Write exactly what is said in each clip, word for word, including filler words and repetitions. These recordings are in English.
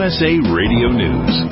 S A Radio News.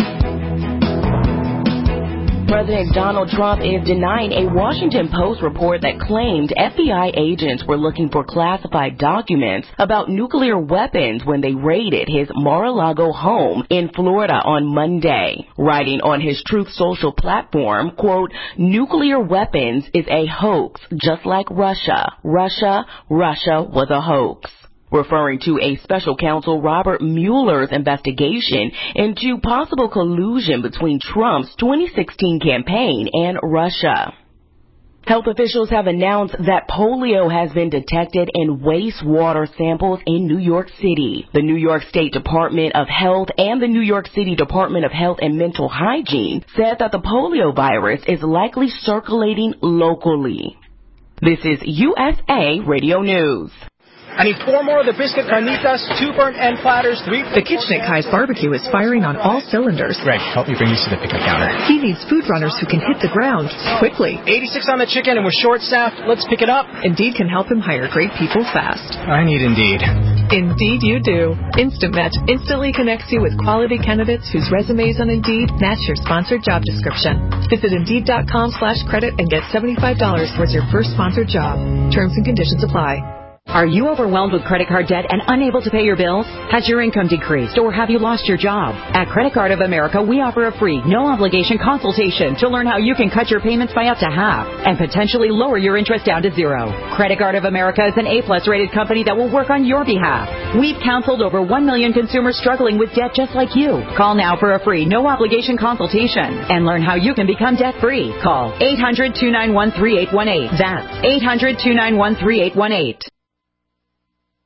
President Donald Trump is denying a Washington Post report that claimed F B I agents were looking for classified documents about nuclear weapons when they raided his Mar-a-Lago home in Florida on Monday. Writing on his Truth Social platform, quote, "Nuclear weapons is a hoax, just like Russia. Russia, Russia was a hoax." Referring to a special counsel Robert Mueller's investigation into possible collusion between Trump's twenty sixteen campaign and Russia. Health officials have announced that polio has been detected in wastewater samples in New York City. The New York State Department of Health and the New York City Department of Health and Mental Hygiene said that the polio virus is likely circulating locally. This is U S A Radio News. I need four more of the biscuit carnitas, two burnt end platters, three... The kitchen at Kai's Barbecue is firing on all cylinders. Greg, help me bring these to the pickup counter. He needs food runners who can hit the ground quickly. eighty-six on the chicken and we're short-staffed. Let's pick it up. Indeed can help him hire great people fast. I need Indeed. Indeed you do. Instant Match instantly connects you with quality candidates whose resumes on Indeed match your sponsored job description. Visit Indeed.com slash credit and get seventy-five dollars towards your first sponsored job. Terms and conditions apply. Are you overwhelmed with credit card debt and unable to pay your bills? Has your income decreased or have you lost your job? At Credit Card of America, we offer a free, no-obligation consultation to learn how you can cut your payments by up to half and potentially lower your interest down to zero. Credit Card of America is an A-plus rated company that will work on your behalf. We've counseled over one million consumers struggling with debt just like you. Call now for a free, no-obligation consultation and learn how you can become debt-free. Call eight hundred, two nine one, three eight one eight. That's eight hundred, two nine one, three eight one eight.